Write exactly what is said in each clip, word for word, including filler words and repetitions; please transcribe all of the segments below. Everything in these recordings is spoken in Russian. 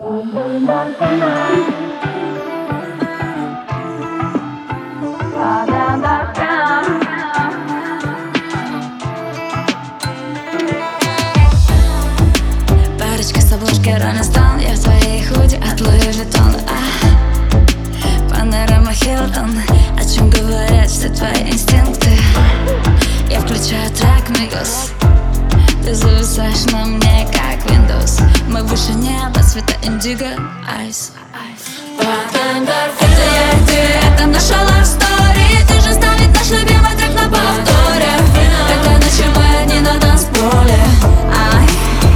Парочка с обложки Rolling Stone, я в твоей худи от Louis Vuitton. А, панорама Хилтон, о чем говорят все твои инстинкты. Я включаю трек Migos, ты зависаешь на мне как Windows. Мы выше неба, цвета индиго, айс. Это я и ты, это наша love story. Ты же ставит наш любимый трек на повторе. Это ночи мы не на танцполе. Ай.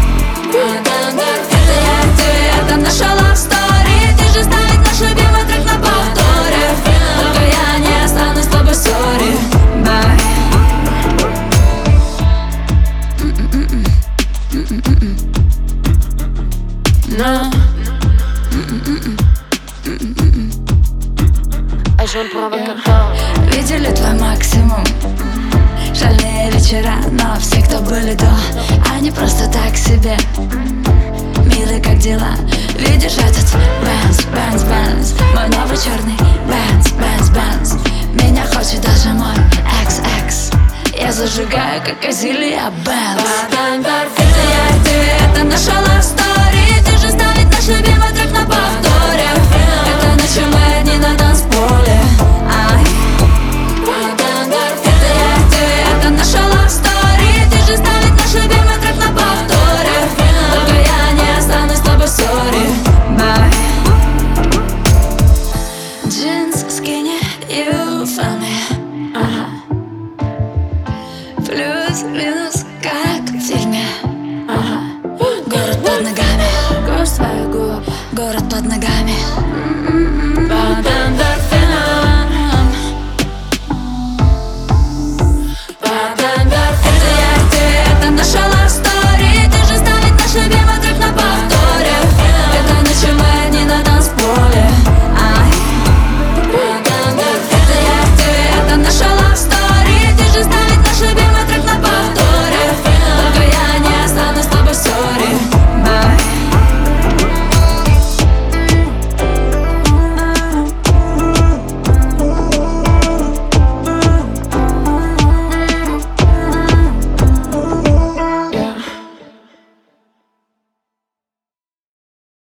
Это я и ты, это наша love story. Ты же ставит наш любимый трек на повторе. Только я не останусь с тобой, sorry. Bye. No. Видели твой максимум? Шальные вечера, но все, кто были до, они просто так себе. Милый, как дела? Видишь этот Benz, Benz, Benz, мой новый черный Benz, Benz, Benz. Меня хочет даже мой экс-экс. Я зажигаю, как Азилия Benz. Это я и ты, это наша love story. Ты же ставит наш любимый трек на повторе. Это ночи мы одни на танцполе. Ай. Это я и ты, это наша love story. Ты же ставит наш любимый трек на повторе. Только я не останусь с тобой, sorry. Bye. Jeans, skinny, you found me. Ага. Плюс-минус, как в фильме. Ага. Город под ногами, город под ногами.